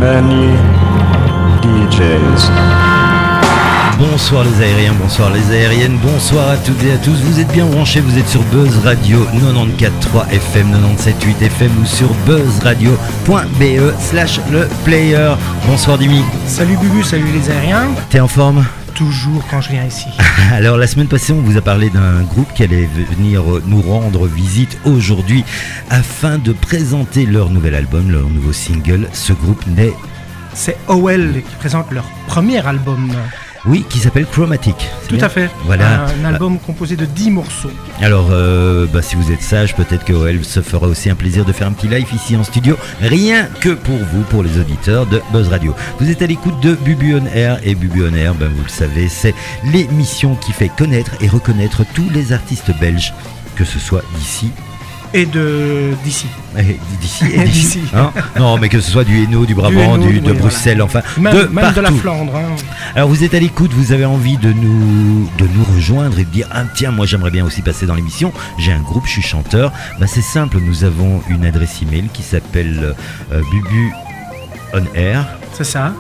many DJs. Bonsoir les aériens, bonsoir les aériennes, bonsoir à toutes et à tous. Vous êtes bien branchés, vous êtes sur Buzz Radio 94.3 FM, 97.8 FM ou sur buzzradio.be/le player. Bonsoir Dimi. Salut Bubu, salut les aériens. T'es en forme? Toujours quand je viens ici. Alors la semaine passée on vous a parlé d'un groupe qui allait venir nous rendre visite aujourd'hui afin de présenter leur nouvel album, leur nouveau single. Ce groupe n'est... C'est OL qui présente leur premier album. Oui, qui s'appelle Chromatic. Tout à fait. Voilà. Un album composé de 10 morceaux. Alors, si vous êtes sage, peut-être que OL se fera aussi un plaisir de faire un petit live ici en studio, rien que pour vous, pour les auditeurs de Buzz Radio. Vous êtes à l'écoute de Bubu On Air, et Bubu On Air, vous le savez, c'est l'émission qui fait connaître et reconnaître tous les artistes belges, que ce soit d'ici et d'ici. D'ici et d'ici. Hein, non, mais que ce soit du Hainaut, du Brabant, de Bruxelles, voilà. Enfin, même partout. De la Flandre. Hein. Alors vous êtes à l'écoute, vous avez envie de nous rejoindre et de dire tiens, moi j'aimerais bien aussi passer dans l'émission. J'ai un groupe, je suis chanteur. C'est simple, nous avons une adresse email qui s'appelle Bubu On Air. C'est ça.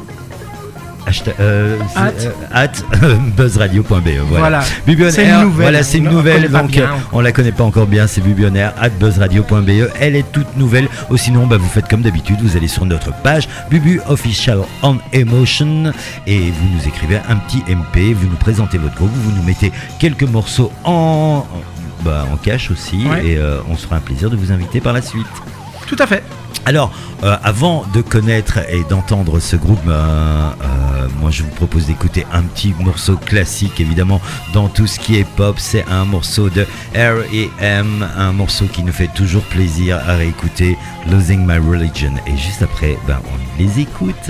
@buzzradio.be. Voilà. Bubu On C'est Air, une nouvelle. voilà, c'est une nouvelle, donc on la connaît pas encore bien. C'est Bubu On Air @buzzradio.be. Elle est toute nouvelle. Ou sinon, vous faites comme d'habitude, vous allez sur notre page Bubu Official on Emotion et vous nous écrivez un petit MP. Vous nous présentez votre groupe, vous nous mettez quelques morceaux en cash aussi, ouais. Et on se fera un plaisir de vous inviter par la suite. Tout à fait. Alors, avant de connaître et d'entendre ce groupe, moi je vous propose d'écouter un petit morceau classique, évidemment, dans tout ce qui est pop. C'est un morceau de R.E.M., un morceau qui nous fait toujours plaisir à réécouter, Losing My Religion. Et juste après, on les écoute.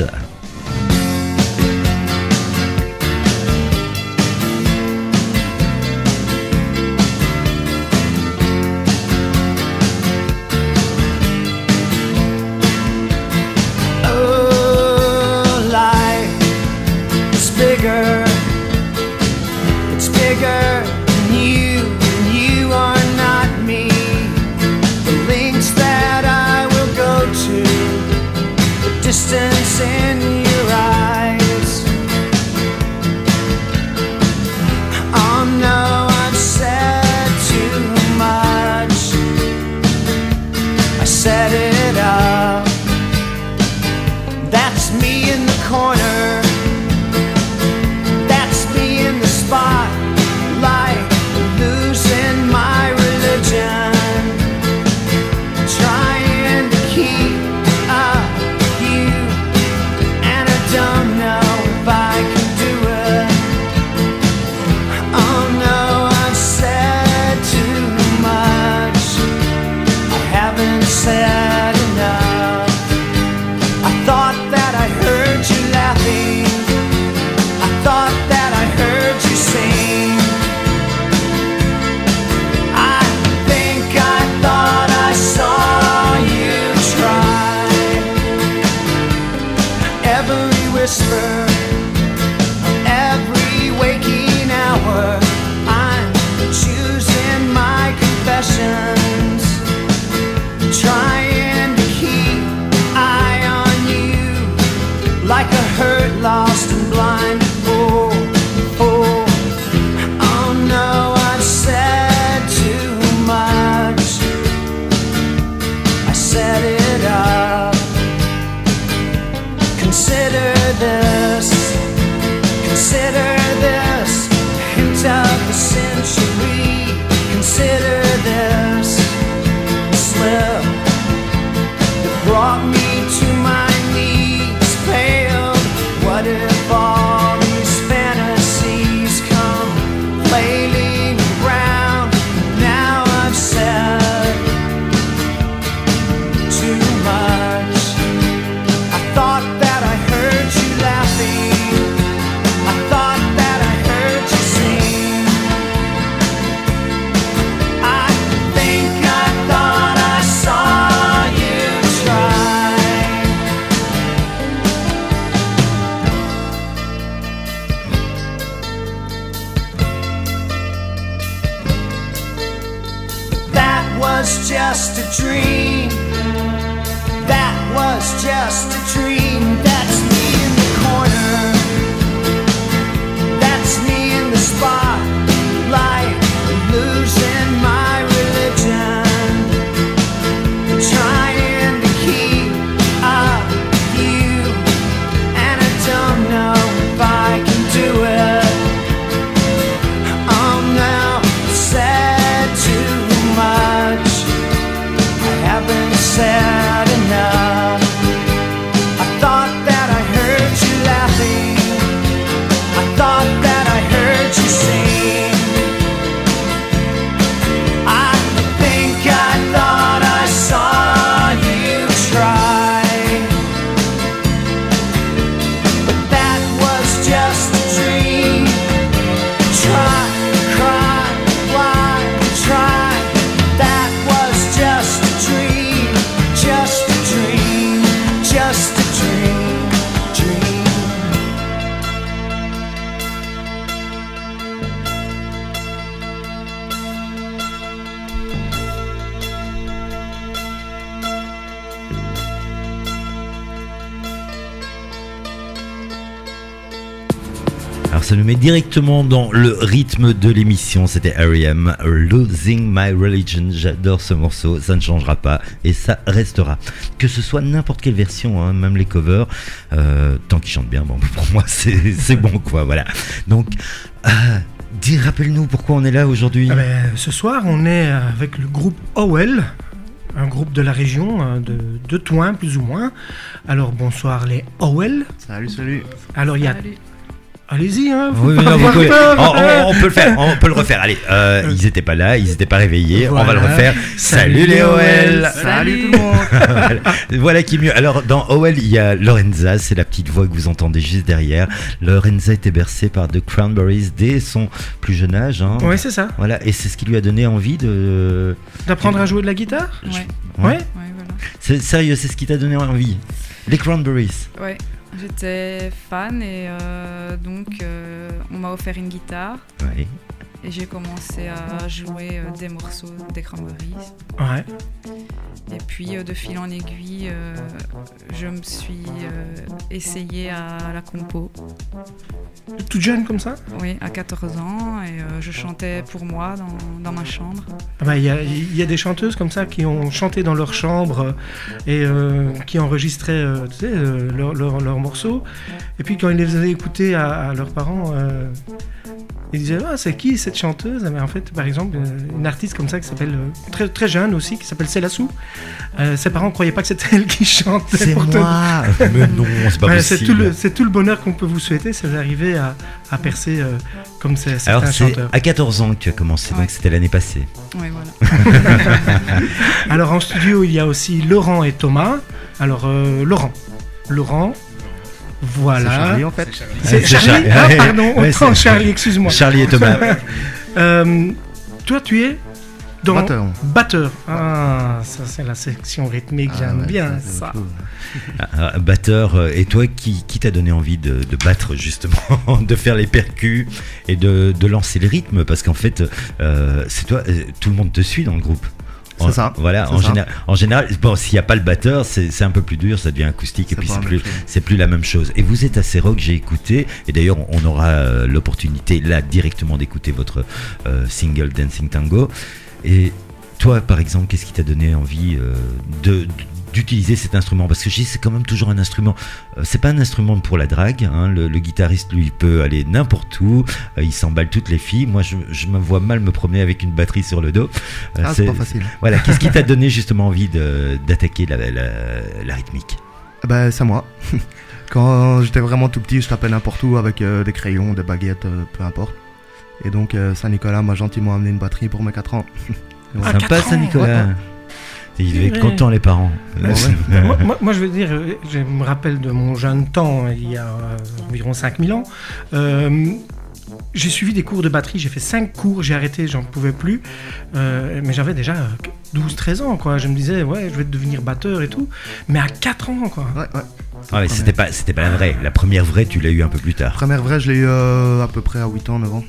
was just a dream. That was just a dream. Alors ça nous met directement dans le rythme de l'émission, c'était R.E.M. Losing My Religion, j'adore ce morceau, ça ne changera pas et ça restera. Que ce soit n'importe quelle version, hein, même les covers, tant qu'ils chantent bien, bon, pour moi c'est bon quoi, voilà. Donc, rappelle-nous pourquoi on est là aujourd'hui. Ce soir on est avec le groupe Howell, un groupe de la région de Thoin plus ou moins. Alors bonsoir les Howell. Salut. Alors il y a... Salut. Allez-y, hein, Oui, non, on peut le faire, on peut le refaire. Allez, ils étaient pas là, ils étaient pas réveillés. Voilà. On va le refaire. Salut les OL. Salut tout le monde. Voilà qui est mieux. Alors dans OL, il y a Lorenza, c'est la petite voix que vous entendez juste derrière. Lorenza était bercée par The Cranberries dès son plus jeune âge. Hein. Oui, c'est ça. Voilà, et c'est ce qui lui a donné envie de D'apprendre à jouer de la guitare. Ouais, Ouais. ouais, voilà. C'est sérieux, c'est ce qui t'a donné envie. Les Cranberries. Ouais, j'étais fan et donc on m'a offert une guitare Ouais. et j'ai commencé à jouer des morceaux des Cranberries. Ouais. Et puis de fil en aiguille, je me suis essayée à la compo. Toute jeune comme ça. Oui, à 14 ans et je chantais pour moi dans ma chambre. Il y a des chanteuses comme ça qui ont chanté dans leur chambre et qui enregistraient leurs morceaux. Et puis quand ils les faisaient écouter à leurs parents, ils disaient c'est qui cette chanteuse? Mais en fait, par exemple, une artiste comme ça qui s'appelle très, très jeune aussi, qui s'appelle Célassou. Ses parents ne croyaient pas que c'était elle qui chantait. C'est moi. Mais non, c'est pas possible. C'est tout le bonheur qu'on peut vous souhaiter, c'est d'arriver à percer comme certains Alors c'est chanteurs. à 14 ans que tu as commencé, Ouais. donc c'était l'année passée. Oui, voilà. Alors en studio, il y a aussi Laurent et Thomas. Alors Laurent, voilà. C'est Charlie en fait. C'est Charlie. Ah, pardon, Ouais, autant c'est- Charlie, excuse-moi. Charlie et Thomas. Toi, tu es dans Batteur. Ah, ça c'est la section rythmique, j'aime bien ça. Batteur, et toi, qui t'a donné envie de battre justement, de faire les percus et de lancer le rythme? Parce qu'en fait, c'est toi, tout le monde te suit dans le groupe. C'est ça. Voilà, C'est ça. en général, bon, s'il n'y a pas le batteur, c'est un peu plus dur, ça devient acoustique et puis pas la même chose. c'est plus la même chose. Et vous êtes assez rock, j'ai écouté, et d'ailleurs on aura l'opportunité là directement d'écouter votre single Dancing Tango. Et toi, par exemple, qu'est-ce qui t'a donné envie d'utiliser cet instrument? Parce que je dis, c'est quand même toujours un instrument. C'est pas un instrument pour la drague. Hein. Le guitariste, lui, peut aller n'importe où. Il s'emballe toutes les filles. Moi, je me vois mal me promener avec une batterie sur le dos. C'est pas facile. Voilà. Qu'est-ce qui t'a donné justement envie d'attaquer la rythmique? C'est moi. Quand j'étais vraiment tout petit, je tapais n'importe où avec des crayons, des baguettes, peu importe. Et donc Saint-Nicolas m'a gentiment amené une batterie pour mes 4 ans. Ah, Sympa, 4 ans, Saint-Nicolas. Ils devaient être contents, les parents. Moi, je veux dire, je me rappelle de mon jeune temps, il y a environ 5000 ans. J'ai suivi des cours de batterie, j'ai fait 5 cours, j'ai arrêté, j'en pouvais plus. Mais j'avais déjà 12-13 ans, quoi. Je me disais, je vais devenir batteur et tout. Mais à 4 ans, quoi. Ouais, c'était pas la vraie. La première vraie, tu l'as eu un peu plus tard. Première vraie, je l'ai eu à peu près à 8 ans, 9 ans.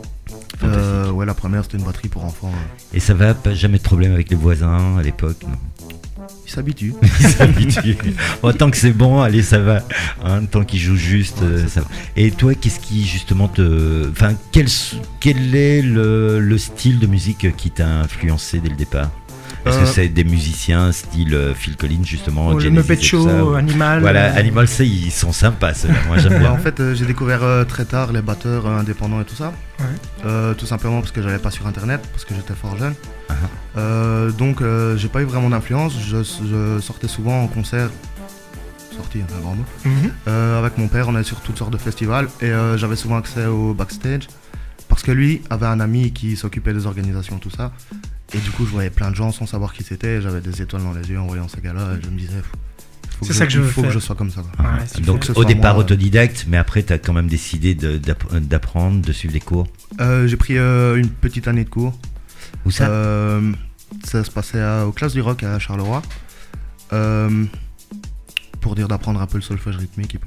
La première, c'était une batterie pour enfants. Et ça va, pas jamais de problème avec les voisins à l'époque, non? Ils s'habituent. Ils s'habituent. Bon, tant que c'est bon, allez, ça va. Hein, tant qu'ils jouent juste, ça va. Et toi, qu'est-ce qui justement Enfin, quel est le style de musique qui t'a influencé dès le départ? Est-ce que c'est des musiciens style Phil Collins justement, Le Genesis Muppet et tout Show, ça, Animal. Voilà, Animal, ça, ils sont sympas, ceux-là. Moi, j'aime bien. En fait, j'ai découvert très tard les batteurs indépendants et tout ça. Tout simplement parce que j'avais pas sur internet, parce que j'étais fort jeune. Donc j'ai pas eu vraiment d'influence. Je sortais souvent en concert. Sorti, un grand mot. Avec mon père, on allait sur toutes sortes de festivals et j'avais souvent accès au backstage parce que lui avait un ami qui s'occupait des organisations, tout ça. Et du coup, je voyais plein de gens sans savoir qui c'était. J'avais des étoiles dans les yeux en voyant ces gars-là et je me disais, il faut que je sois comme ça. Quoi. Donc au départ autodidacte, mais après tu as quand même décidé d'apprendre, de suivre des cours. J'ai pris une petite année de cours. Où ça? Ça se passait aux classes du rock à Charleroi. Pour dire d'apprendre un peu le solfège rythmique et puis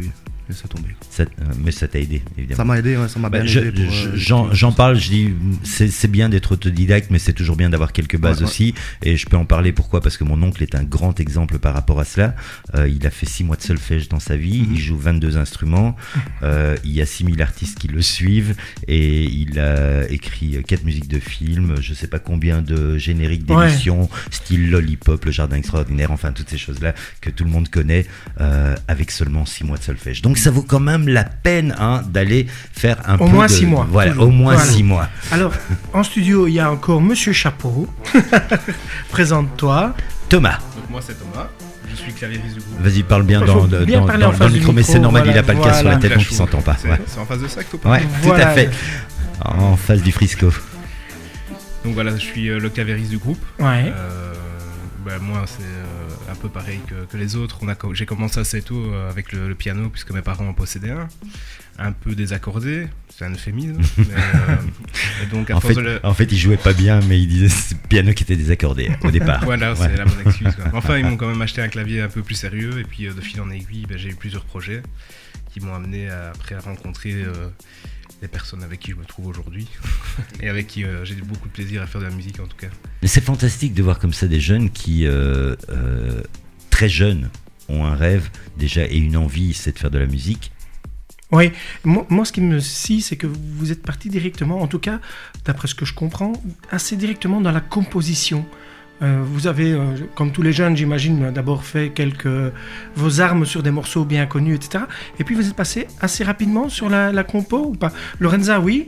laissé tomber. Mais ça t'a aidé, évidemment. Ça m'a aidé, ouais, ça m'a bien aidé. J'en parle, je dis, c'est bien d'être autodidacte, mais c'est toujours bien d'avoir quelques bases aussi. Et je peux en parler, pourquoi ? Parce que mon oncle est un grand exemple par rapport à cela. Il a fait 6 mois de solfège dans sa vie, il joue 22 instruments, il y a 6000 artistes qui le suivent, et il a écrit 4 musiques de films, je sais pas combien de génériques d'émissions, style Lollipop, Le Jardin Extraordinaire, enfin toutes ces choses-là que tout le monde connaît, avec seulement 6 mois de solfège. Donc ça vaut quand même la peine d'aller faire un peu au moins 6 mois. Voilà, au moins 6 mois. Alors, en studio, il y a encore Monsieur Chapeau. Présente-toi. Thomas. Donc moi c'est Thomas, je suis clavieriste du groupe. Vas-y, parle bien dans le micro, mais c'est normal, il n'a pas le casque sur la tête, donc il ne s'entend pas. C'est en face de ça qu'il faut parler. Ouais, tout à fait. En face du Frisco. Donc voilà, je suis le clavieriste du groupe. Ouais. Moi, c'est un peu pareil que les autres. J'ai commencé assez tôt avec le piano, puisque mes parents en possédaient un peu désaccordé, c'est un euphémisme. Et donc, en fait, ils jouaient pas bien, mais ils disaient c'est le piano qui était désaccordé au départ. Voilà, c'est la bonne excuse. Enfin, ils m'ont quand même acheté un clavier un peu plus sérieux, et puis de fil en aiguille, j'ai eu plusieurs projets qui m'ont amené après à rencontrer les personnes avec qui je me trouve aujourd'hui et avec qui j'ai eu beaucoup de plaisir à faire de la musique en tout cas. Mais c'est fantastique de voir comme ça des jeunes qui, très jeunes, ont un rêve déjà et une envie, c'est de faire de la musique. Oui, moi ce qui me scie, c'est que vous êtes parti directement, en tout cas, d'après ce que je comprends, assez directement dans la composition. Vous avez, comme tous les jeunes, j'imagine, d'abord fait vos armes sur des morceaux bien connus, etc. Et puis vous êtes passé assez rapidement sur la compo ou pas ? Lorenza, oui.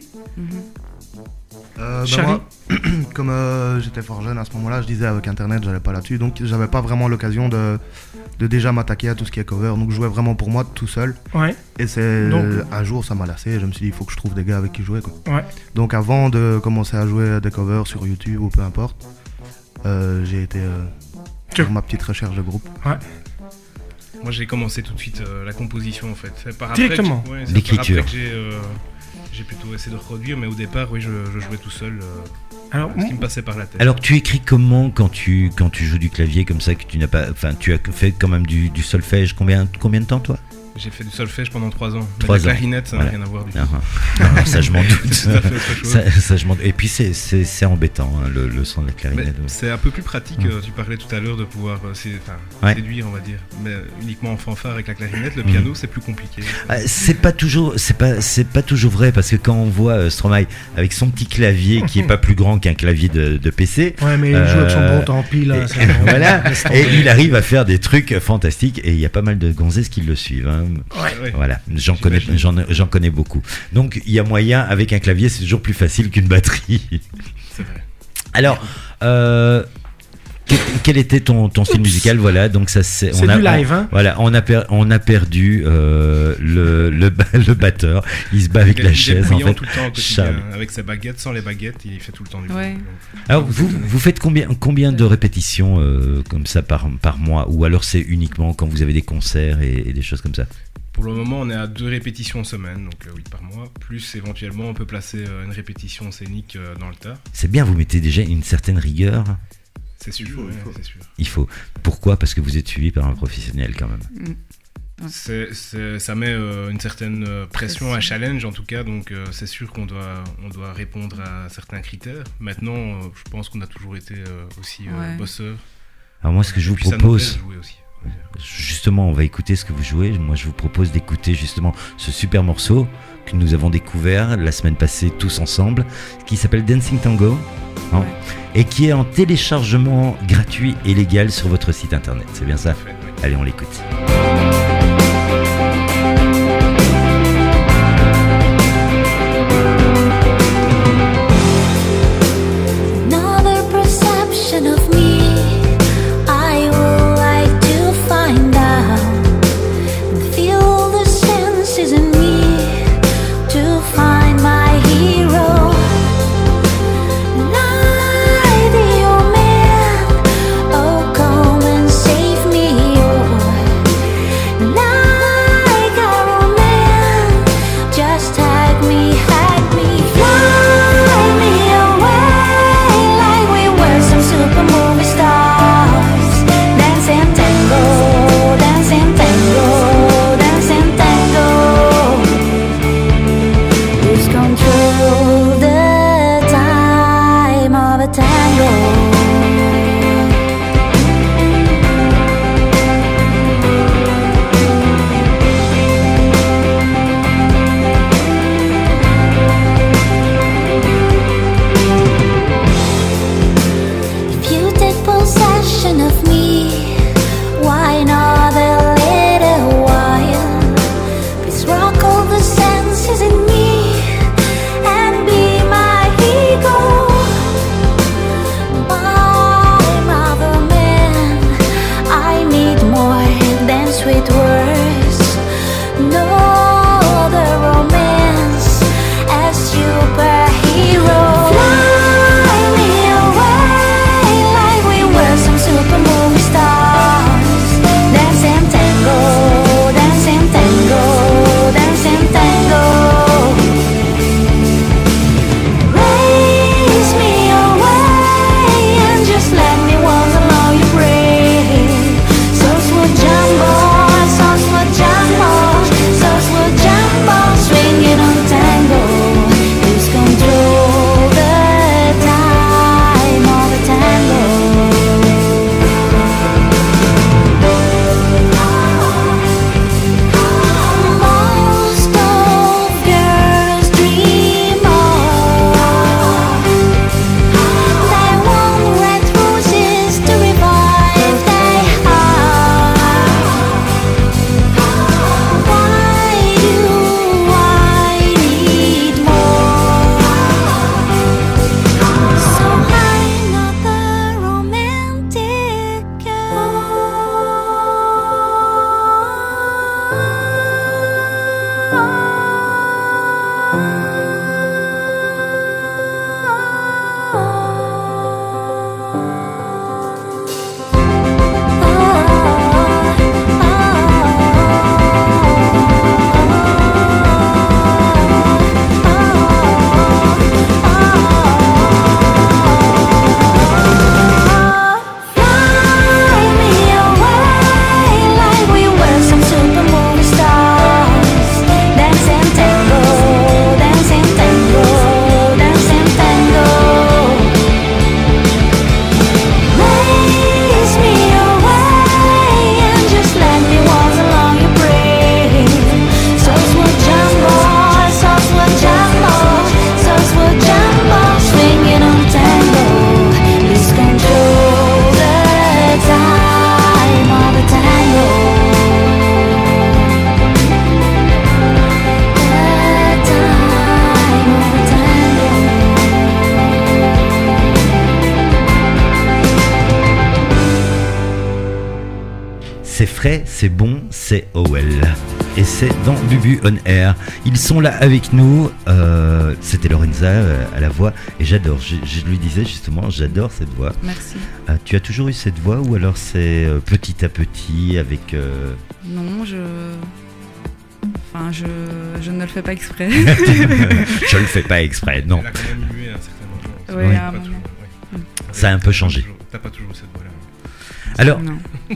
Moi, comme j'étais fort jeune à ce moment-là, je disais avec Internet, j'allais pas là-dessus, donc j'avais pas vraiment l'occasion de déjà m'attaquer à tout ce qui est cover, donc je jouais vraiment pour moi tout seul. Ouais. Et un jour ça m'a lassé, je me suis dit il faut que je trouve des gars avec qui jouer, quoi. Ouais. Donc avant de commencer à jouer des covers sur YouTube ou peu importe, j'ai été faire ma petite recherche de groupe. Ouais. Moi j'ai commencé tout de suite la composition en fait. Directement. L'écriture. J'ai plutôt essayé de reproduire, mais au départ, oui, je jouais tout seul. Ce qui me passait par la tête. Alors, tu écris comment quand tu joues du clavier comme ça que tu n'as pas, enfin, tu as fait quand même du solfège. Combien de temps, toi ? J'ai fait du solfège pendant 3 ans. 3 ans. La clarinette, ça n'a rien à voir du tout. Non, ça, je m'en doute. ça, je m'en doute. Et puis, c'est embêtant, hein, le son de la clarinette. C'est un peu plus pratique. Tu parlais tout à l'heure de pouvoir séduire, on va dire. Mais uniquement en fanfare avec la clarinette, le piano, c'est plus compliqué. C'est pas toujours vrai, parce que quand on voit Stromae avec son petit clavier qui est pas plus grand qu'un clavier de PC. Ouais, mais il joue avec son bon tant-pis, là. Voilà. Et il arrive à faire des trucs fantastiques. Et il y a pas mal de gonzesses qui le suivent, hein. Ouais. Voilà, j'en connais beaucoup. Donc il y a moyen, avec un clavier, c'est toujours plus facile qu'une batterie. C'est vrai. Alors, quel était ton style musical ? Voilà, donc ça c'est du live. Hein. Voilà, on a perdu le batteur. Il se bat avec la chaise en fait. Tout le temps au quotidien, avec ses baguettes, sans les baguettes, il fait tout le temps du bruit. Alors vous faites combien de répétitions comme ça par mois, ou alors c'est uniquement quand vous avez des concerts et des choses comme ça ? Pour le moment, on est à 2 répétitions semaine, donc 8 par mois. Plus éventuellement, on peut placer une répétition scénique dans le tas. C'est bien, vous mettez déjà une certaine rigueur. C'est sûr, c'est sûr. Il faut. Pourquoi ? Parce que vous êtes suivi par un professionnel quand même. Ça met une certaine pression, un challenge en tout cas, donc c'est sûr qu'on doit répondre à certains critères. Maintenant, je pense qu'on a toujours été aussi bosseur. Alors moi, ce que je vous propose... Justement, on va écouter ce que vous jouez. Moi, je vous propose d'écouter justement ce super morceau que nous avons découvert la semaine passée tous ensemble, qui s'appelle Dancing Tango, hein, et qui est en téléchargement gratuit et légal sur votre site internet. C'est bien ça ? Allez, on l'écoute. frais, c'est bon, c'est Howell. Et c'est dans Bubu On Air. Ils sont là avec nous. C'était Lorenza à la voix. Et j'adore. Je lui disais justement, j'adore cette voix. Merci. Tu as toujours eu cette voix ou alors c'est petit à petit avec... Non, je ne le fais pas exprès. Je le fais pas exprès, non. Elle a quand même mué à un certain moment. Oui, C'est à un pas moment. toujours- ouais. Ça a un peu changé. T'as pas toujours cette voix-là. Alors, Non.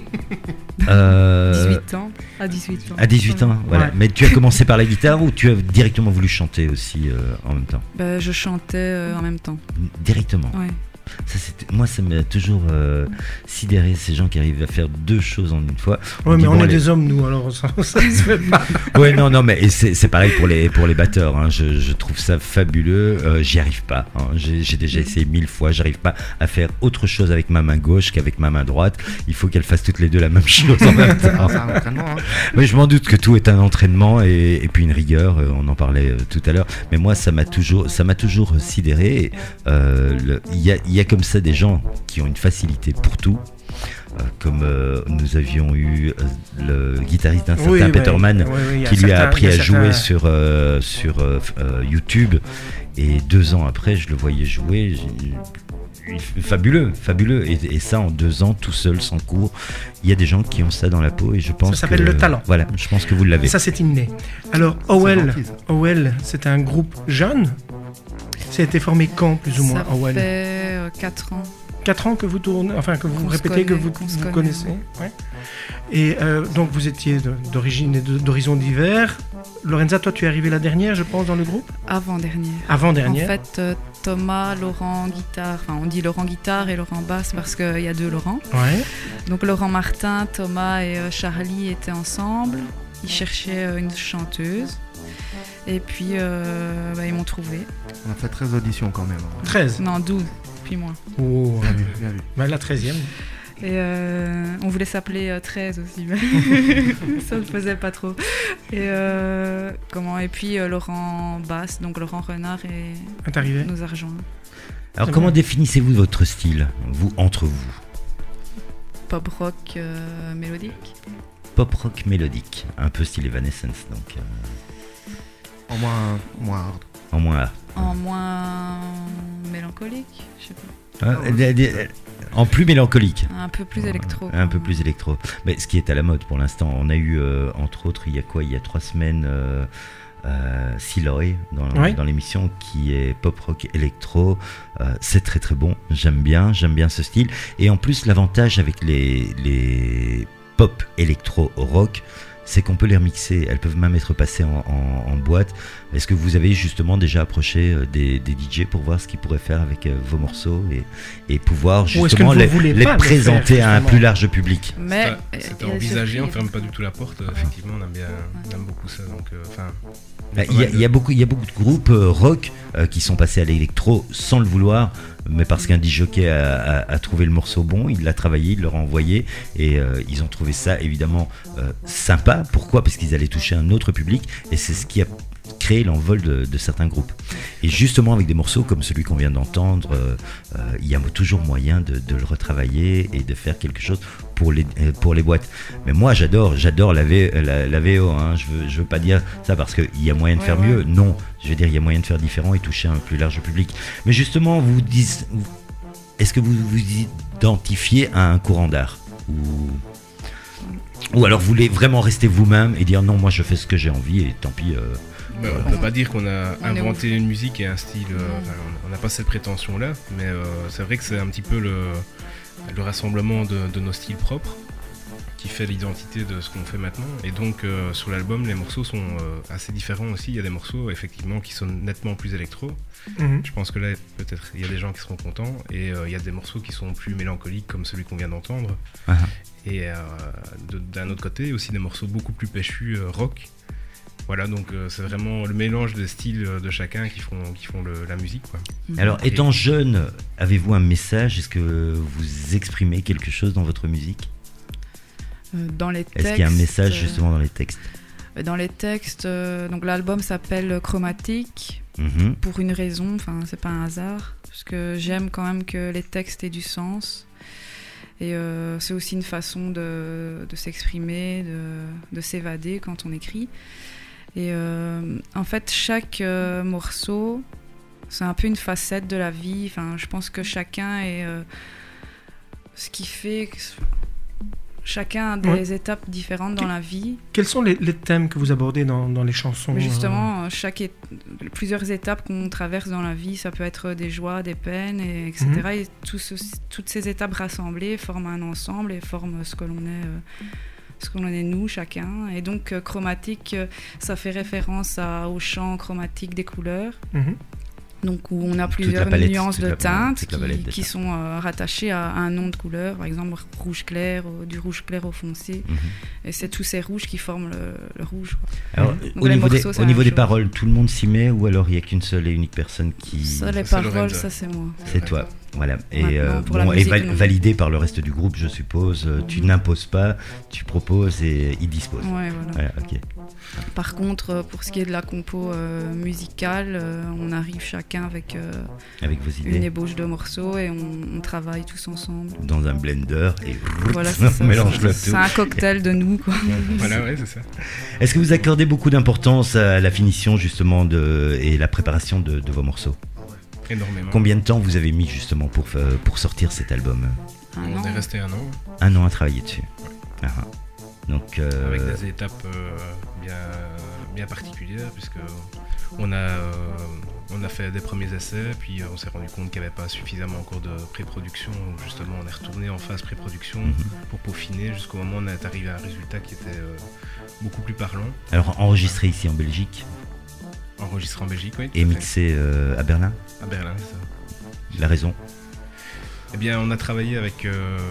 18 ans. À 18 ans. À 18 ans, voilà. Ouais. Mais tu as commencé par la guitare ou tu as directement voulu chanter aussi en même temps? Bah, je chantais en même temps. Directement. Ouais. Moi, ça m'a toujours sidéré, ces gens qui arrivent à faire deux choses en une fois. Ouais, dit, mais bon, on est allez. des hommes, nous, alors ça se fait pas. Ouais, non, mais et c'est pareil pour les batteurs. Hein. Je trouve ça fabuleux. J'y arrive pas. Hein. J'ai déjà essayé 1000 fois. J'arrive pas à faire autre chose avec ma main gauche qu'avec ma main droite. Il faut qu'elles fassent toutes les deux la même chose en même temps. C'est un entraînement. Hein. Oui, je m'en doute que tout est un entraînement et puis une rigueur. On en parlait tout à l'heure. Mais moi, ça m'a toujours sidéré. Il y a comme ça des gens qui ont une facilité pour tout. Comme nous avions eu le guitariste d'un certain Peterman qui lui a appris à jouer sur YouTube, et 2 ans après je le voyais jouer, fabuleux, et ça en 2 ans tout seul sans cours. Il y a des gens qui ont ça dans la peau et je pense Ça s'appelle que, le talent. Voilà, je pense que vous l'avez. Ça, c'est inné. Alors, Howell, c'est un groupe jeune. Ça a été formé quand, plus ou moins, Ça Howell? fait 4 ans. 4 ans que vous tournez, enfin que vous Qu'on se répétez, que connaît, vous qu'on se connaît. connaissez. Ouais. Et donc vous étiez d'origine et d'horizons divers. Lorenza, toi tu es arrivée la dernière, je pense, dans le groupe? Avant-dernière. Avant-dernière. En fait, Thomas, Laurent, guitare. Enfin, on dit Laurent guitare et Laurent basse parce qu'il y a 2 Laurent. Ouais. Donc Laurent Martin, Thomas et Charlie étaient ensemble. Ils cherchaient une chanteuse. Et puis, ils m'ont trouvé. On a fait 13 auditions quand même. 13. Non, 12, puis moi. Oh, Bien vu, bien vu. bah, la 13e. Et on voulait s'appeler 13 aussi, mais ça ne faisait pas trop. Et puis Laurent Basse, donc Laurent Renard, Est arrivé. nous a rejoints. Alors C'est comment bien. définissez-vous votre style, vous, entre vous? Pop rock mélodique. Pop rock mélodique, un peu style Evanescence, donc En moins hard. en moins. En moins mélancolique, je sais pas. En plus mélancolique. Un peu plus électro. Un peu plus électro. Mais ce qui est à la mode pour l'instant, on a eu entre autres il y a 3 semaines Siloy dans l'émission qui est pop rock électro. C'est très très bon, j'aime bien ce style. Et en plus l'avantage avec les pop électro rock, c'est qu'on peut les remixer, elles peuvent même être passées en boîte. Est-ce que vous avez justement déjà approché des DJ pour voir ce qu'ils pourraient faire avec vos morceaux et pouvoir Ou est-ce que justement vous les voulez pas le présenter faire, à un justement plus large public? Mais C'était envisagé, on ferme pas du tout la porte. Effectivement, on aime beaucoup ça. Donc, Il y a beaucoup de groupes rock qui sont passés à l'électro sans le vouloir, mais parce qu'un disjockey a trouvé le morceau bon, il l'a travaillé, il leur a envoyé et ils ont trouvé ça évidemment sympa. Pourquoi? Parce qu'ils allaient toucher un autre public et c'est ce qui a créé l'envol de certains groupes. Et justement avec des morceaux comme celui qu'on vient d'entendre, il y a toujours moyen de le retravailler et de faire quelque chose pour les boîtes. Mais moi j'adore la VO, hein. Je veux pas dire ça parce qu'il y a moyen de faire mieux, non, je veux dire il y a moyen de faire différent et toucher un plus large public. Mais justement est-ce que vous vous identifiez à un courant d'art ou alors vous voulez vraiment rester vous-même et dire non, moi je fais ce que j'ai envie et tant pis. On peut pas dire qu'on a inventé est une musique et un style. On n'a pas cette prétention-là, mais c'est vrai que c'est un petit peu le rassemblement de nos styles propres qui fait l'identité de ce qu'on fait maintenant. Et donc sur l'album, les morceaux sont assez différents aussi. Il y a des morceaux effectivement qui sonnent nettement plus électro. Je pense que là, peut-être, il y a des gens qui seront contents. Et il y a des morceaux qui sont plus mélancoliques, comme celui qu'on vient d'entendre. Et d'un autre côté, aussi des morceaux beaucoup plus péchus rock. Voilà, donc c'est vraiment le mélange des styles de chacun qui font la musique, quoi. Alors, étant jeune, avez-vous un message? Est-ce que vous exprimez quelque chose dans votre musique? Dans les textes. Est-ce qu'il y a un message justement dans les textes? Dans les textes, donc l'album s'appelle Chromatique pour une raison, enfin c'est pas un hasard, parce que j'aime quand même que les textes aient du sens. Et c'est aussi une façon de s'exprimer, de s'évader quand on écrit. Et en fait, chaque morceau, c'est un peu une facette de la vie. Enfin, je pense que chacun est ce qui fait... Chacun a des étapes différentes dans la vie. Quels sont les thèmes que vous abordez dans les chansons? Mais justement, plusieurs étapes qu'on traverse dans la vie, ça peut être des joies, des peines, etc. Et toutes ces étapes rassemblées forment un ensemble et forment ce que l'on est nous, chacun. Et donc, chromatique, ça fait référence au champ chromatique des couleurs. Donc, où on a plusieurs nuances de teintes qui sont rattachées à un nom de couleur, par exemple rouge clair, du rouge clair au foncé. Et c'est tous ces rouges qui forment le rouge. Alors, au niveau des paroles, tout le monde s'y met ou alors il n'y a qu'une seule et unique personne qui... Ça, les paroles, ça c'est moi. C'est toi. Voilà. Et, validé par le reste du groupe, je suppose. Tu n'imposes pas, tu proposes et ils disposent. Ouais, voilà. Okay. Par contre, pour ce qui est de la compo musicale, on arrive chacun avec vos idées, une ébauche de morceaux et on travaille tous ensemble. Dans un blender et voilà, on mélange le tout. C'est un cocktail de nous, quoi. Voilà, ouais, c'est ça. Est-ce que vous accordez beaucoup d'importance à la finition justement et la préparation de vos morceaux? Énormément. Combien de temps vous avez mis justement pour sortir cet album? On est resté 1 an. 1 an à travailler dessus. Ouais. Donc, avec des étapes bien particulières, puisque on a fait des premiers essais, puis on s'est rendu compte qu'il n'y avait pas suffisamment encore de pré-production. Justement, on est retourné en phase pré-production pour peaufiner jusqu'au moment où on est arrivé à un résultat qui était beaucoup plus parlant. Alors, enregistré ici en Belgique? Enregistré en Belgique, oui. Et mixé à Berlin? À Berlin, c'est ça. La raison? Eh bien, on a travaillé avec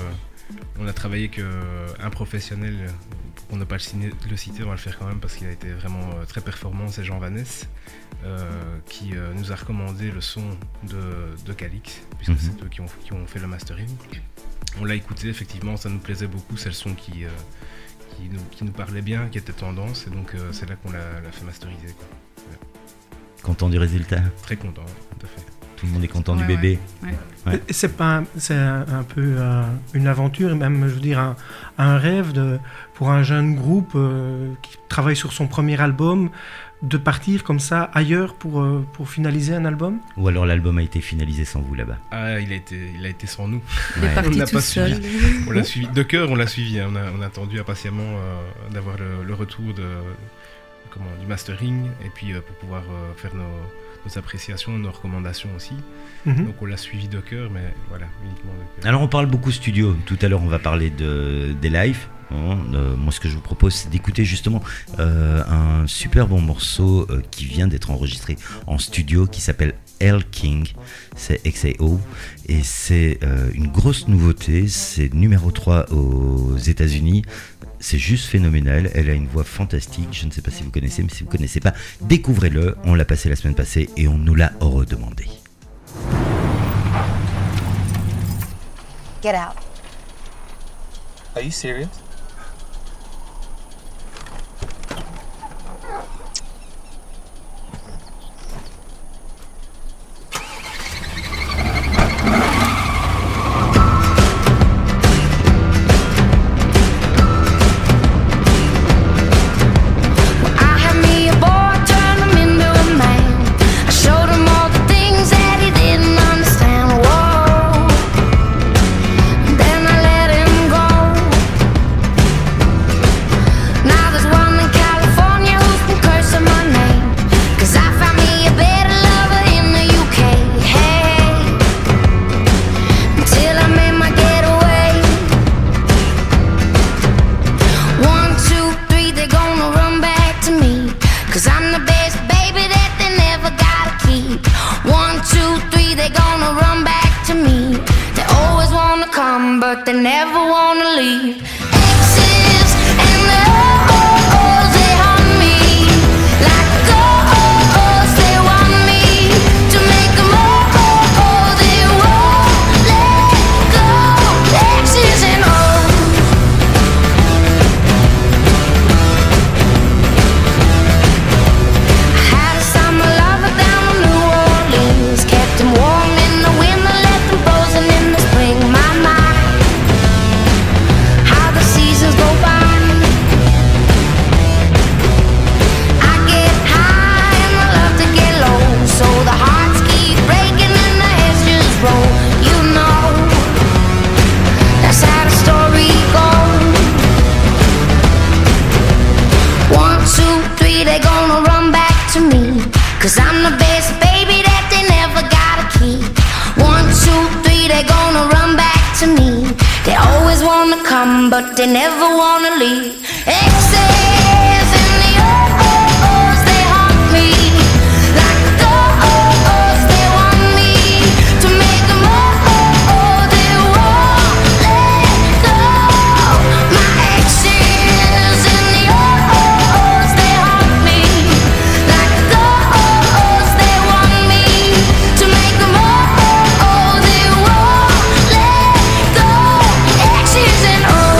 un professionnel, pour ne pas le citer, on va le faire quand même parce qu'il a été vraiment très performant, c'est Jean Vanesse, qui nous a recommandé le son de Calix, puisque c'est eux qui ont fait le mastering. On l'a écouté, effectivement, ça nous plaisait beaucoup, c'est le son qui nous parlait bien, qui était tendance, et donc c'est là qu'on l'a fait masteriser, quoi. Ouais. Content du résultat? Très content, tout à fait. Tout le monde est content du bébé. Ouais. C'est un peu une aventure, et même, je veux dire, un rêve pour un jeune groupe qui travaille sur son premier album, de partir comme ça ailleurs pour finaliser un album? Ou alors l'album a été finalisé sans vous là-bas? Ah, il a été sans nous. Il est parti tout seul. On l'a suivi de cœur, on l'a suivi. Hein. On a attendu impatiemment d'avoir le retour du mastering, et puis pour pouvoir faire nos appréciations, nos recommandations aussi. Donc on l'a suivi de cœur, mais voilà, uniquement de cœur. Alors on parle beaucoup studio. Tout à l'heure on va parler des lives. Moi ce que je vous propose c'est d'écouter justement un super bon morceau qui vient d'être enregistré en studio qui s'appelle Elle King, c'est XAO et c'est une grosse nouveauté, c'est numéro 3 aux États-Unis. C'est juste phénoménal, elle a une voix fantastique, je ne sais pas si vous connaissez, mais si vous ne connaissez pas, découvrez-le, on l'a passé la semaine passée et on nous l'a redemandé. Get out. Are you serious? 'Cause I'm the best baby that they never gotta keep. 1, 2, 3, they're gonna run back to me. They always wanna come, but they never wanna leave. Exes and the oh-oh-ohs, they haunt me. Like the oh-ohs, they want me to make them oh-oh-oh, they won't let go. My exes and the oh-oh-ohs, they haunt me. Like the oh-ohs, they want me to make them oh-oh-oh, they won't let go. Exes and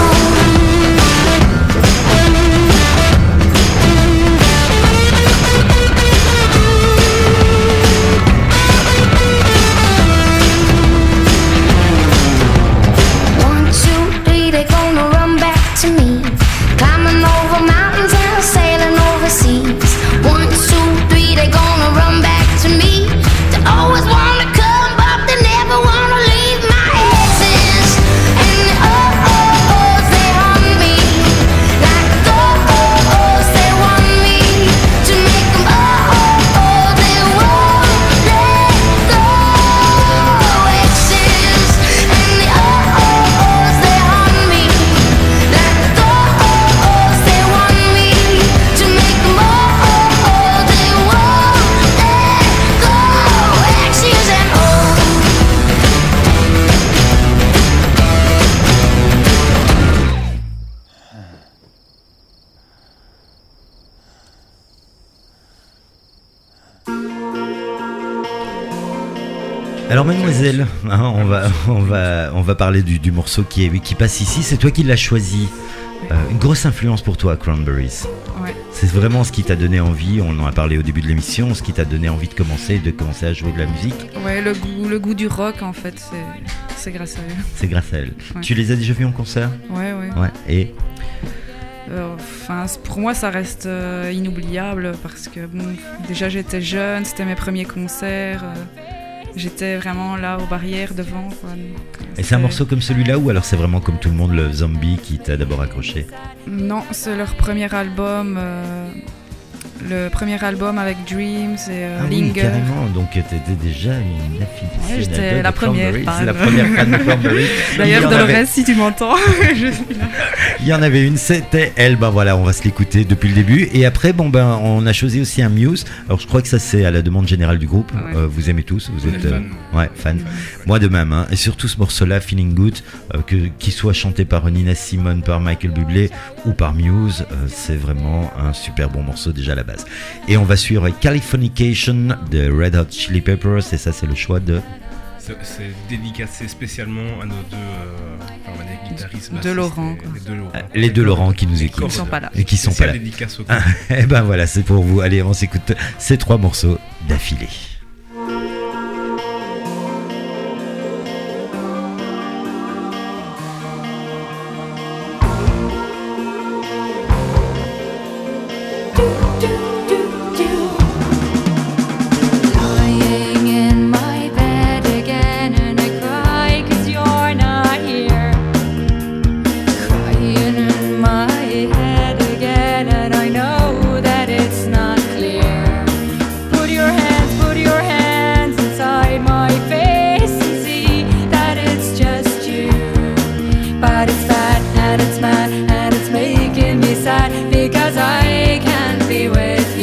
Alors mademoiselle, hein, on va parler du morceau qui passe ici. C'est toi qui l'as choisi. Une grosse influence pour toi, Cranberries. Ouais. C'est vraiment ce qui t'a donné envie, on en a parlé au début de l'émission, ce qui t'a donné envie de commencer à jouer de la musique. Ouais, le goût du rock en fait, c'est grâce à eux. C'est grâce à elle. Ouais. Tu les as déjà vus en concert ? Ouais. Ouais. Et pour moi ça reste inoubliable parce que bon, déjà j'étais jeune, c'était mes premiers concerts. J'étais vraiment là aux barrières devant quoi. Donc, et c'est un morceau comme celui-là ou alors c'est vraiment comme tout le monde le Zombie qui t'a d'abord accroché ? Non, c'est leur premier album, le premier album avec Dreams et Linger. Oui, carrément, donc t'étais déjà une aficionado. Ouais, j'étais la première fan. C'est la première fan de Cranberries. D'ailleurs Dolores, si tu m'entends, je suis là. Il y en avait une, c'était elle. Ben voilà, on va se l'écouter depuis le début. Et après, on a choisi aussi un Muse. Alors je crois que ça c'est à la demande générale du groupe. Ouais. Vous aimez tous, vous êtes fan. Ouais. Moi de même. Hein. Et surtout ce morceau-là, Feeling Good, qu'il soit chanté par Nina Simone, par Michael Bublé ou par Muse, c'est vraiment un super bon morceau déjà à la base. Et on va suivre Californication de Red Hot Chili Peppers. Et ça c'est le choix de... C'est dédicacé spécialement à nos deux guitaristes de Laurent. Les deux Laurent qui nous écoutent. Qui ne sont pas là. Et qui sont pas là. Dédicace au Et ben voilà, c'est pour vous. Allez, on s'écoute ces 3 morceaux d'affilée. Because I can't be with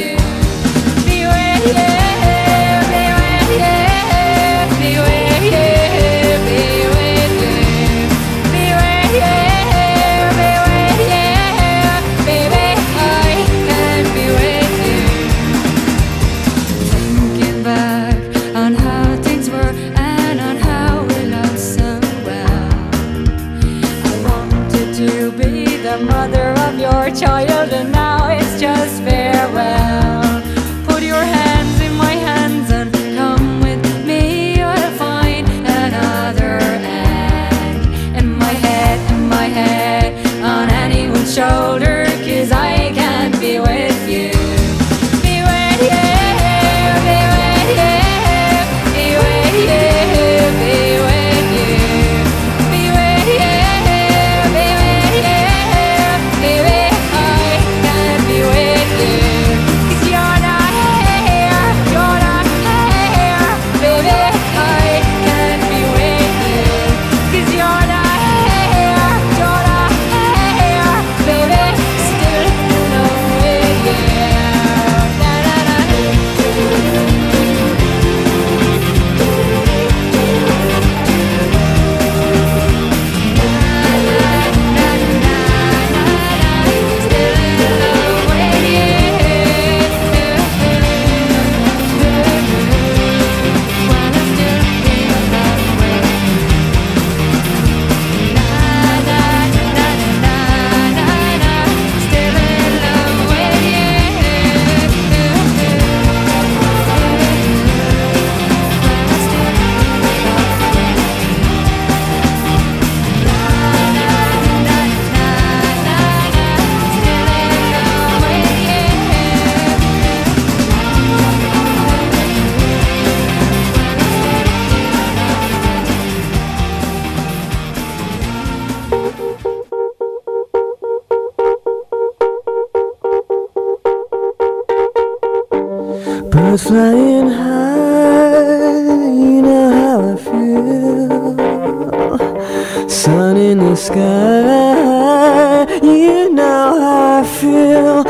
Birds flying high, you know how I feel. Sun in the sky, you know how I feel.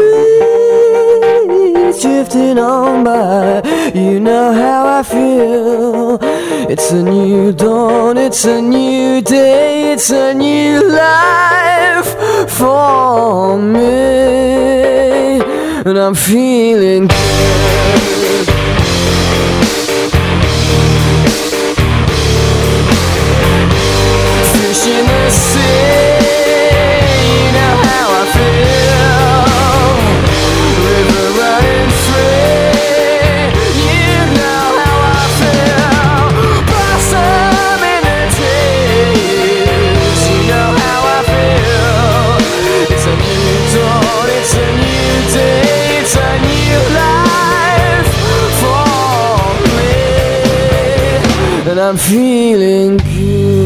Reeds drifting on by, you know how I feel. It's a new dawn, it's a new day, it's a new life for me. And I'm feeling good. Fish in the sea, you know how I feel. River running free, you know how I feel. Blossom in the trees, you know how I feel. It's a new dawn, it's a new day, it's a new life for me. And I'm feeling good.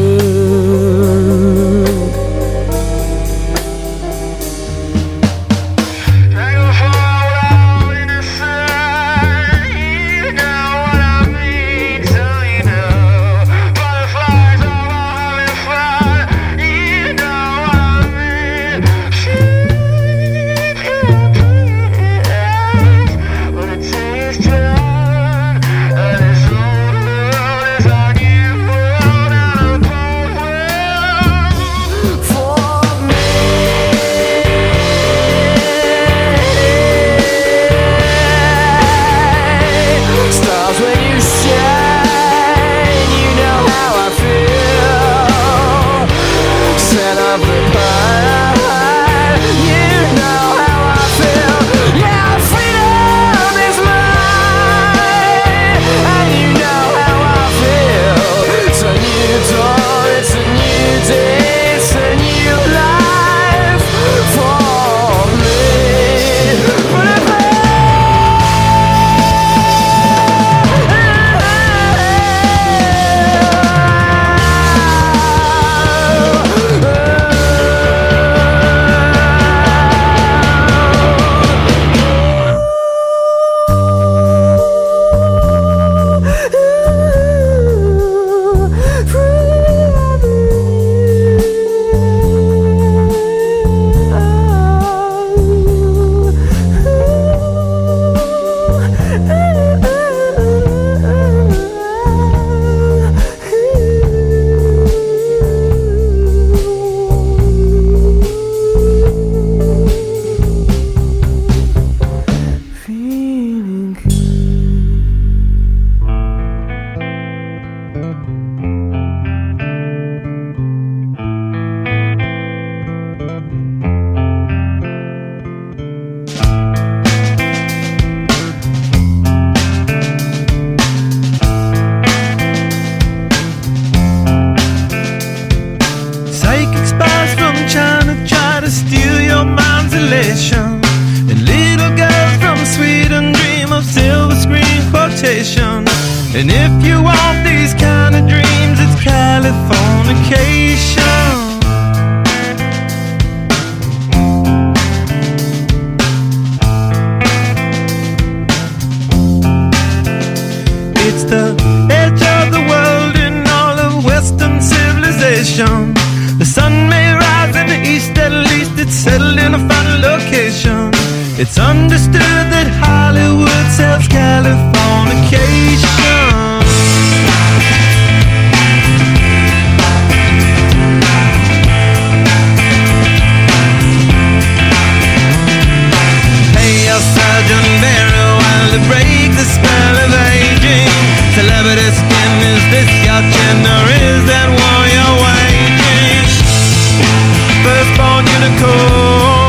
And if you want these kind of dreams, it's Californication. It's the edge of the world in all of Western civilization. The sun may rise in the east, at least it's settled in a final location. It's understood that Hollywood sells Californication. Pay your surgeon very well to break the spell of aging. Celebrity skin, is this your chin or is that war you're waging? Firstborn unicorn,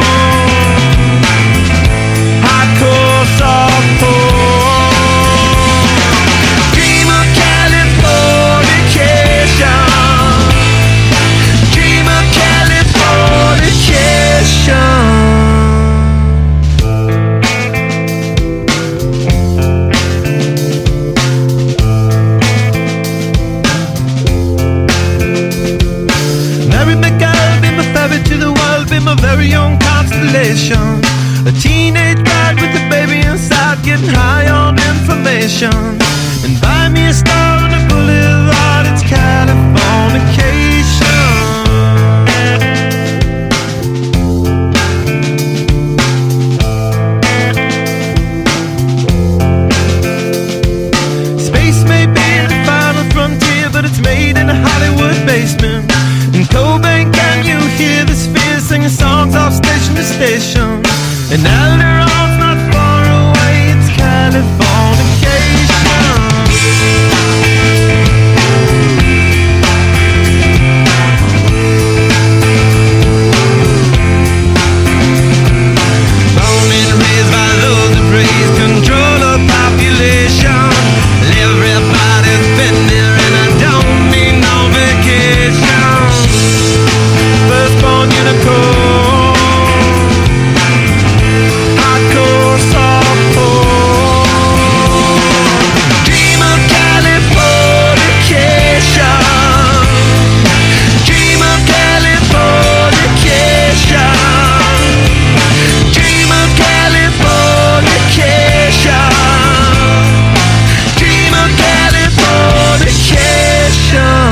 hardcore softcore. Dream of Californication. Dream of Californication. To the world, be my very own constellation. A teenage bride with a baby inside. about getting high on information and buy me a star on the boulevard. It's Californication. Space may be the final frontier, but it's made in a Hollywood basement. In Cobain, can you hear the spheres singing songs off station to station? And Alderon's not far away, it's Californication. Born and raised by those that praise control of population. Everybody's been there and I don't need no vacation. Firstborn unicorn, hardcore softcore. Dream of Californication. Dream of Californication. Dream of Californication. Dream of Californication.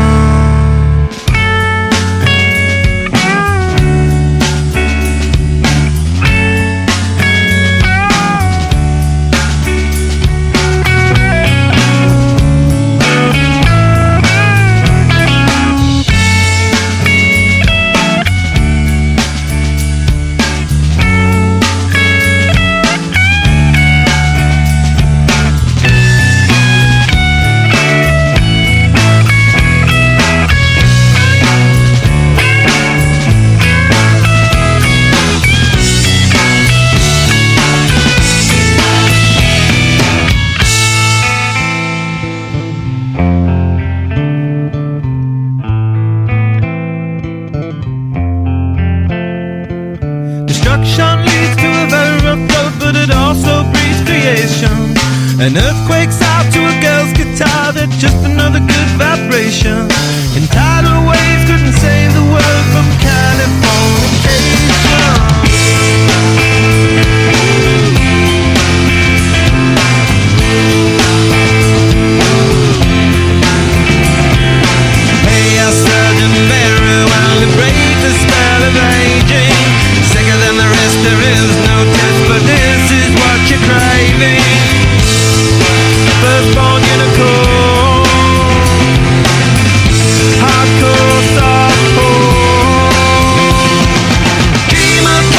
Destruction leads to a very rough road, but it also breeds creation. An earthquake's out to a girl's guitar, that's just another good vibration. And tidal waves couldn't save the world from Californication. Hey, our surgeon very well to break the spell of aging. Sicker than the rest, there is no test, but this is what you're craving. Firstborn unicorn, hardcore softcore. Dream of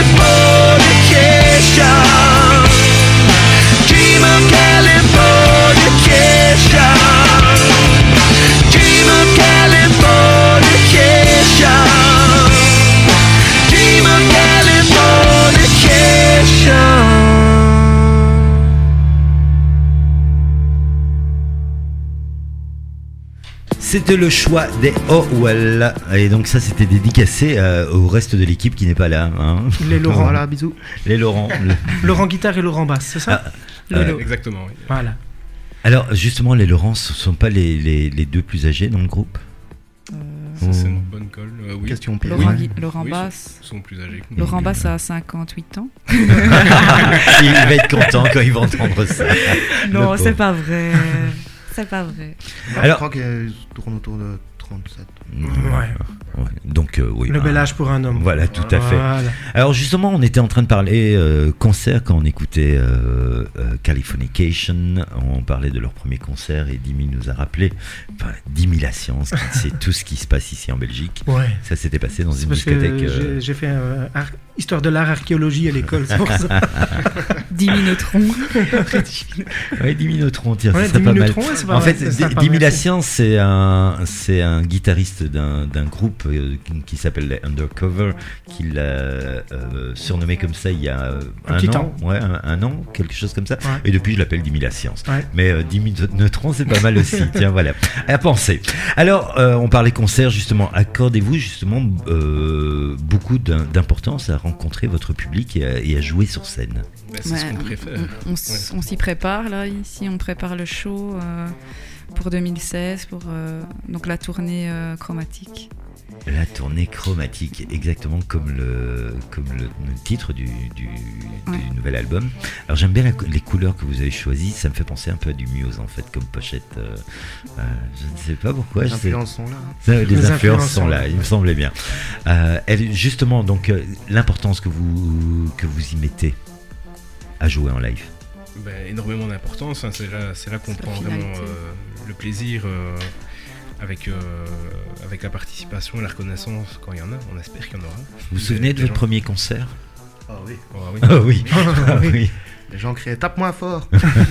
Californication. Dream of Californication. Dream of Californication. Dream of Californication. C'était le choix des Howell. Et donc ça c'était dédicacé au reste de l'équipe qui n'est pas là. Hein. Les Laurent, voilà, bisous. Les Laurent. Laurent guitare et Laurent basse, c'est ça? Exactement, oui. Voilà. Alors justement les Laurent, ce ne sont pas les deux plus âgés dans le groupe? Ça, c'est une bonne colle. Oui. Question piège. Laurent Oui, Basse. sont plus âgés que nous. Laurent Basse a 58 ans. Il va être content quand il va entendre ça. Non, c'est pas vrai. C'est pas vrai. Alors, je crois qu'il tourne autour de 37. Ouais. Donc oui. Le bel âge pour un homme. Voilà, tout à fait. Voilà. Alors justement, on était en train de parler concert quand on écoutait Californication. On parlait de leur premier concert et Dimi nous a rappelé Dimi la science, c'est tout ce qui se passe ici en Belgique. Ouais. Ça s'était passé dans une Parce discothèque. que j'ai fait histoire de l'art, archéologie à l'école, c'est pour ça. Dimi Neutron. Oui, Dimi Neutron, tiens, Ouais, ça serait Dimi pas mal. Neutron, ouais, c'est pas En mal, fait, c'est sympa, Dimi la merci. science, c'est un guitariste d'un groupe qui s'appelle les Undercover, qu'il a surnommé comme ça il y a un an. Ouais, un an, quelque chose comme ça. Ouais. Et depuis, je l'appelle Dimi la science. Ouais. Mais Dimi Neutron, c'est pas mal aussi. Tiens, voilà. À penser. Alors, on parlait concert, justement. Accordez-vous, justement, beaucoup d'importance à rencontrer votre public et à jouer sur scène? C'est ce qu'on préfère. On s'y prépare, là, ici. On prépare le show pour 2016, pour donc la tournée chromatique. La tournée chromatique, exactement comme le titre du nouvel album. Alors j'aime bien les couleurs que vous avez choisies, ça me fait penser un peu à du Muse en fait, comme pochette. Je ne sais pas pourquoi. Les influences sont là. Les influences sont là, il me semblait bien. Justement, donc l'importance que vous y mettez à jouer en live. Énormément d'importance, hein. C'est là qu'on prend vraiment le plaisir. Avec la participation et la reconnaissance quand il y en a, on espère qu'il y en aura. Vous vous souvenez de votre premier concert ? Ah oui. Ah oui. Ah oui. Les gens criaient tape-moi fort.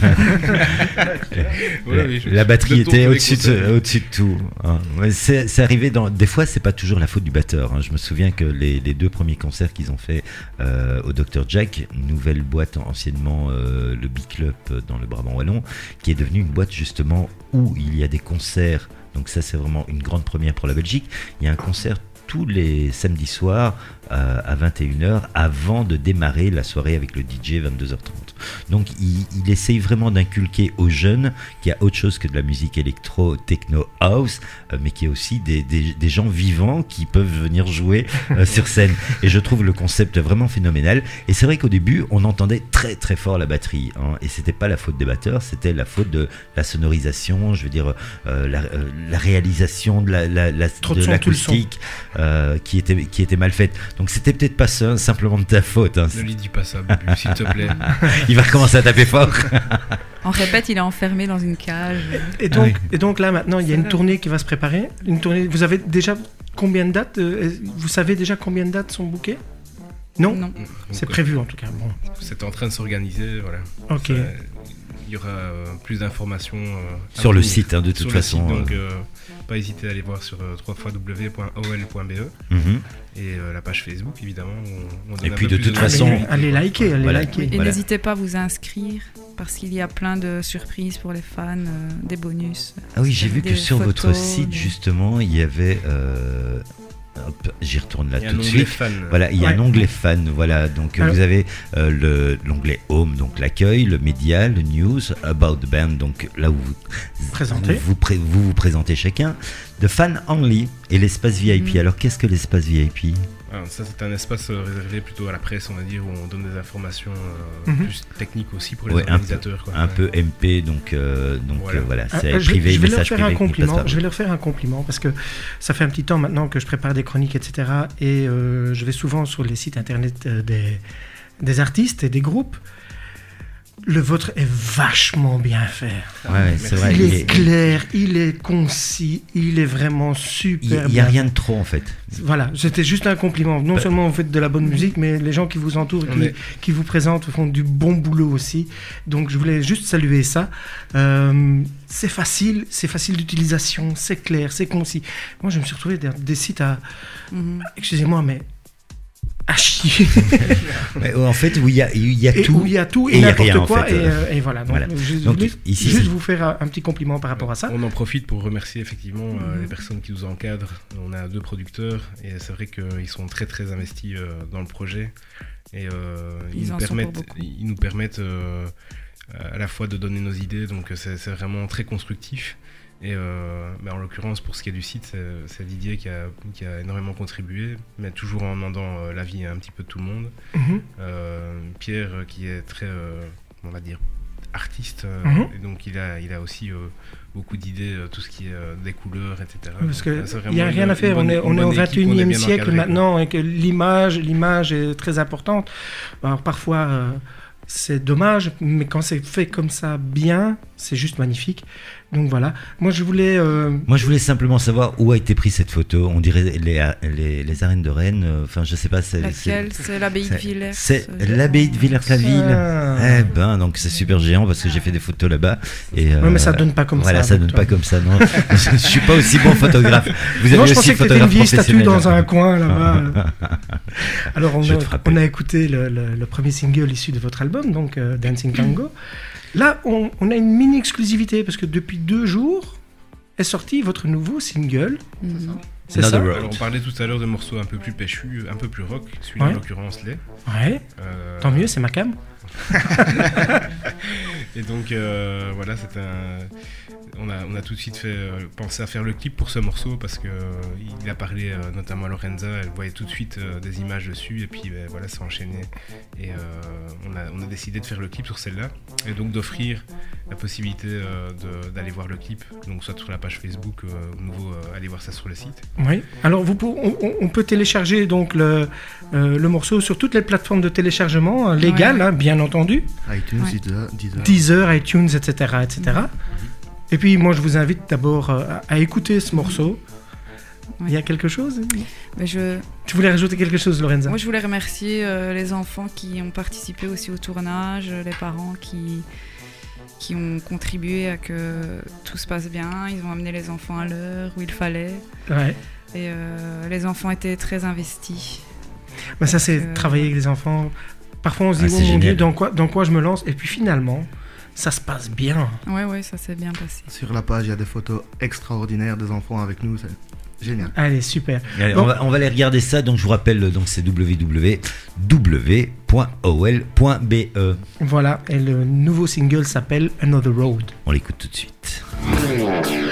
La batterie était au-dessus de tout. Hein. C'est arrivé des fois, c'est pas toujours la faute du batteur. Hein. Je me souviens que les 2 premiers concerts qu'ils ont fait au Dr Jack, nouvelle boîte anciennement le Big Club dans le Brabant wallon, qui est devenue une boîte justement où il y a des concerts. Donc ça, c'est vraiment une grande première pour la Belgique. Il y a un concert tous les samedis soirs à 21h avant de démarrer la soirée avec le DJ 22h30. Donc il essaye vraiment d'inculquer aux jeunes qu'il y a autre chose que de la musique électro, techno, house, mais qu'il y a aussi des gens vivants qui peuvent venir jouer sur scène. Et je trouve le concept vraiment phénoménal. Et c'est vrai qu'au début, on entendait très très fort la batterie. Hein, et c'était pas la faute des batteurs, c'était la faute de la sonorisation, je veux dire la réalisation de l'acoustique qui était mal faite. Donc c'était peut-être pas ça, simplement de ta faute. Hein. Ne lui dis pas ça, Bubu, s'il te plaît. Il va recommencer à taper fort. On répète, il est enfermé dans une cage. Et donc là maintenant, il y a une tournée qui va se préparer. Une tournée. Vous avez déjà combien de dates ? Vous savez déjà combien de dates sont bookées ? Non. C'est prévu en tout cas. Bon. C'est en train de s'organiser, voilà. Ok. Il y aura plus d'informations sur le site, hein, de toute façon. Site, donc pas hésiter à aller voir sur www.ol.be et la page Facebook évidemment. Où on donne et puis de toute façon, allez liker. Et n'hésitez pas à vous inscrire parce qu'il y a plein de surprises pour les fans, des bonus. Ah oui, j'ai vu que sur votre site justement il y avait. Hop, j'y retourne là tout de suite. Voilà, il y a un onglet fan. Voilà, donc vous avez l'onglet Home, donc l'accueil, le média, le news, About the Band, donc là où vous présentez chacun, The Fan Only et l'espace VIP. Alors qu'est-ce que l'espace VIP ? Alors, ça c'est un espace réservé plutôt à la presse, on va dire, où on donne des informations plus techniques aussi pour les organisateurs. Un peu MP, donc voilà, c'est privé, message privé. Je vais leur faire un compliment parce que ça fait un petit temps maintenant que je prépare des chroniques, etc. Et je vais souvent sur les sites internet des artistes et des groupes. Le vôtre est vachement bien fait. Ouais, c'est vrai. Il est clair, il est concis, il est vraiment super. Il n'y a rien de trop en fait. Voilà, c'était juste un compliment. Non seulement vous faites de la bonne musique, mais les gens qui vous entourent, qui vous présentent, font du bon boulot aussi. Donc je voulais juste saluer ça. C'est facile d'utilisation, c'est clair, c'est concis. Moi je me suis retrouvé dans des sites à... Excusez-moi, mais... à chier. En fait, où il y a tout. Où il y a tout et n'importe rien, quoi. En fait. Et voilà. Donc ici, juste vous faire un petit compliment par rapport à ça. On en profite pour remercier effectivement les personnes qui nous encadrent. On a 2 producteurs et c'est vrai qu'ils sont très très investis dans le projet. Et ils nous permettent à la fois de donner nos idées. Donc c'est vraiment très constructif. Et en l'occurrence, pour ce qui est du site, c'est Didier qui a énormément contribué, mais toujours en demandant l'avis un petit peu de tout le monde. Pierre, qui est très, on va dire, artiste, et donc il a aussi beaucoup d'idées, tout ce qui est des couleurs, etc. Parce qu'il n'y a rien à faire, on est au 21e siècle maintenant, et que l'image est très importante. Alors parfois... c'est dommage, mais quand c'est fait comme ça bien, c'est juste magnifique. Donc voilà. Moi je voulais simplement savoir où a été prise cette photo. On dirait les arènes de Rennes. Enfin, je sais pas. Laquelle ? C'est l'abbaye de Villers. C'est l'abbaye de Villers-la-Ville. Donc c'est super géant parce que j'ai fait des photos là-bas. Mais ça donne pas comme ça. Voilà, ça donne pas comme ça. Non, je suis pas aussi bon photographe. Vous avez je aussi pensais que t'étais une vieille statue dans un coin là-bas. Alors on a écouté le premier single issu de votre album, donc Dancing Tango. Là, on a une mini-exclusivité, parce que depuis 2 jours est sorti votre nouveau single. C'est ça ? Alors, on parlait tout à l'heure de morceaux un peu plus péchus, un peu plus rock. Celui-là, en l'occurrence, l'est. Ouais. Tant mieux, c'est ma cam. Et donc voilà, on a tout de suite pensé à faire le clip pour ce morceau parce que il a parlé notamment à Lorenza, elle voyait tout de suite des images dessus et puis voilà, ça enchaînait et on a décidé de faire le clip sur celle-là et donc d'offrir la possibilité d'aller voir le clip, donc soit sur la page Facebook ou nouveau aller voir ça sur le site. Oui. Alors on peut télécharger donc le morceau sur toutes les plateformes de téléchargement légales, hein, bien entendu. iTunes, ouais. Deezer, iTunes, etc. Et puis moi je vous invite d'abord à écouter ce morceau. Ouais. Il y a quelque chose Tu voulais rajouter quelque chose, Lorenza? Moi je voulais remercier les enfants qui ont participé aussi au tournage, les parents qui ont contribué à que tout se passe bien. Ils ont amené les enfants à l'heure où il fallait. Ouais. Et les enfants étaient très investis. Mais ça c'est travailler avec les enfants. Parfois on se dit, oh mon Dieu, dans quoi je me lance? Et puis finalement, ça se passe bien. Ouais, ça s'est bien passé. Sur la page, il y a des photos extraordinaires des enfants avec nous. C'est génial. Allez, super. Allez, on va aller regarder ça. Donc je vous rappelle, donc c'est www.ol.be. Voilà, et le nouveau single s'appelle Another Road. On l'écoute tout de suite.